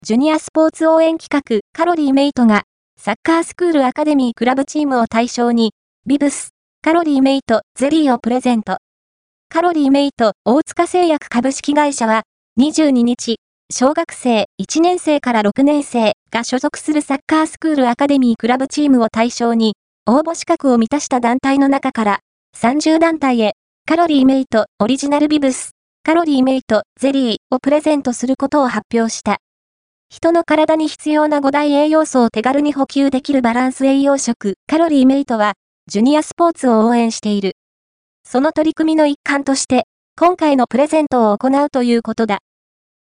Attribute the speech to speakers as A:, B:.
A: ジュニアスポーツ応援企画カロリーメイトが、サッカースクールアカデミークラブチームを対象に、ビブス、カロリーメイトゼリーをプレゼント。カロリーメイト大塚製薬株式会社は、22日、小学生1年生から6年生が所属するサッカースクールアカデミークラブチームを対象に、応募資格を満たした団体の中から、30団体へ、カロリーメイトオリジナルビブス、カロリーメイトゼリーをプレゼントすることを発表した。人の体に必要な5大栄養素を手軽に補給できるバランス栄養食、カロリーメイトは、ジュニアスポーツを応援している。その取り組みの一環として、今回のプレゼントを行うということだ。